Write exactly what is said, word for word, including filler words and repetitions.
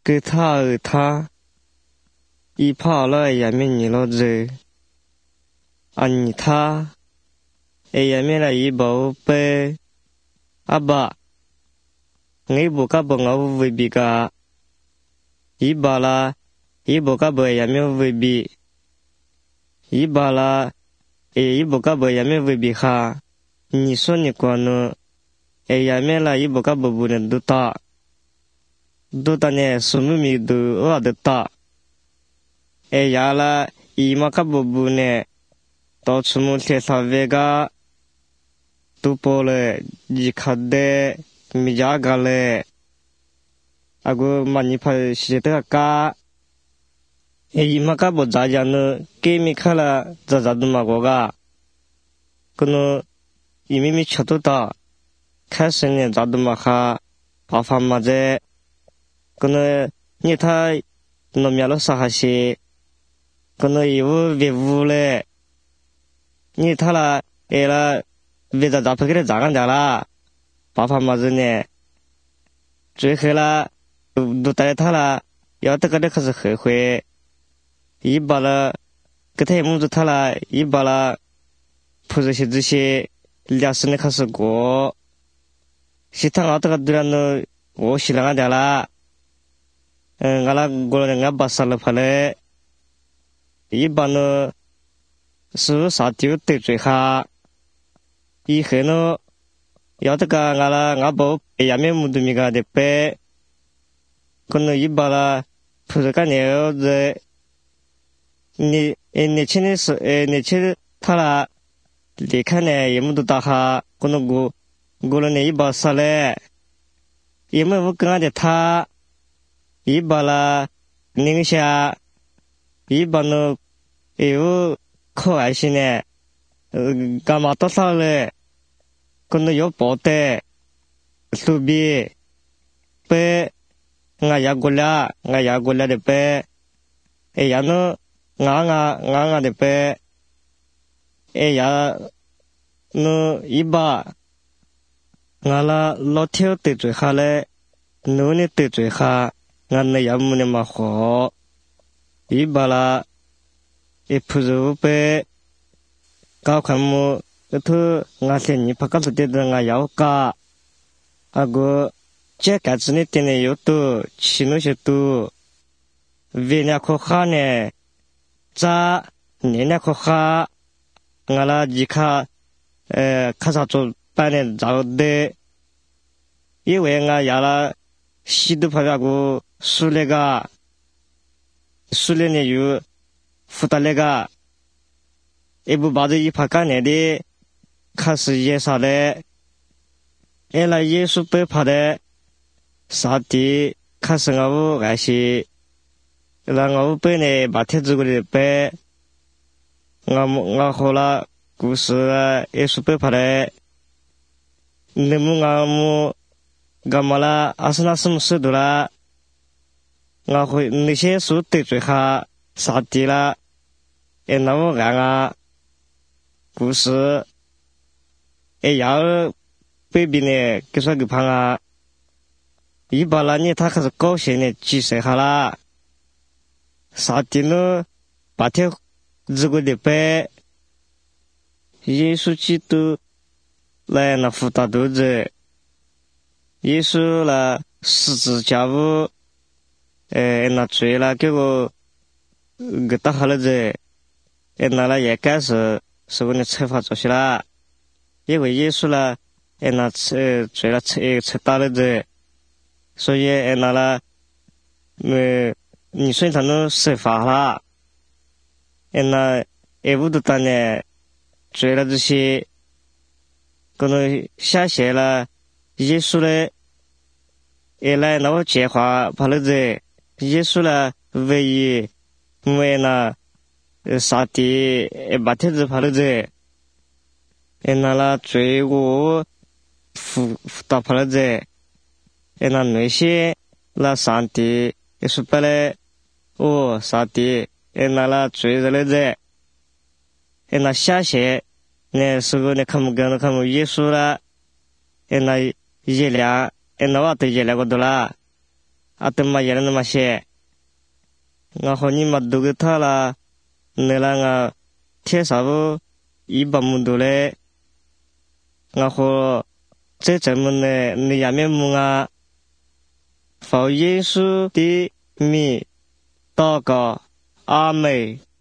给他而他，一跑了也没你了子，啊你他，也没了一包被，阿爸，你不干不我未必个，一把啦，一不干不也没未必，一把啦，也一不干不也没未必哈，你说你管呢？也没了一不干不不能都打。do tane sumu mi do wa de ta e yala i ma ka bu ne to sumu the sa ve ga tu pole ji khade mi ja ga le ago mani pha shi de ka e i ma ka bu za ja no ke mi khala za za du ma go ga kono i mi mi chatu ta khai se ne za du ma kha pa fa ma je可能你他农民了啥些，可能有为屋嘞，你他啦，哎啦，为了咋不给他咋干的啦？爸爸妈子呢？最后啦，都都带他啦，要这个的可是后悔，一把了，给他母子他啦，一把了，不是些这些，两十年开始过，是他熬这个对了呢，我是啷个的啦？嗯，俺拉过来俺把杀了跑来，一般呢是杀丢对最哈，以后呢要这个俺拉俺把也没木头米个的白，可能一般啦，不是干牛子，你诶你现在是诶你现在他啦，离开呢也木头大哈，可能过过了呢一把杀来，也没有跟俺的他。一把啦，宁夏，一把呢，有可爱些呢，呃，干嘛多少嘞？可能有包的，手臂，背，俺牙过来，俺牙过来的背，哎呀呢，俺俺俺俺的背，哎呀，呢一把，俺啦老条得罪下来，奴呢得罪下。俺那要么呢嘛好，一把啦，一铺子被搞看么，这头俺些你怕搞不得的俺要搞，那个这个子呢点呢有多，吃那些多，为那可好呢，咋你那可好，俺啦一看，呃，看啥做办呢找的，因为俺要啦，西都怕那个。苏那个，苏那呢有，福达那个，也不把这一拍干来的，开始也啥的，原来耶稣被拍的，啥的，开始我爱些，然后我被呢把帖子过来背，我我后来故事耶稣被拍的，那么我们干嘛啦？阿是那什么事的啦？我会那些书得罪下啥的啦，也那么干啊，故事，也要北边呢，给说个胖啊，一把那你他开始高兴呢，几岁下啦，啥的呢，白天这个礼拜，耶稣基督来那辅导肚子，耶稣那十字架屋。呃，那罪了，这个给打好了子，呃，那了也该是是为了惩罚做些啦，因为耶稣了，呃，那吃罪了吃吃打了子，所以呃那了，呃，你说他能释法啦，呃那呃不都当呢，罪了这些，可能下些了，耶稣嘞，呃来那我计划跑了子。耶稣呢，唯一为那杀的把天子跑了子，哎那了罪恶负打跑了子，哎那那些那上帝也是本来哦杀的，哎那了罪人了子，哎那下些那时候你看不跟看不耶稣了，哎那一两哎那我都一两个多啦。 啊都嘛也那么些，我和你嘛都个他啦，你啦我贴啥不一百木多嘞，我和这怎么呢？你也没木啊，佛耶稣的名祷告，阿门。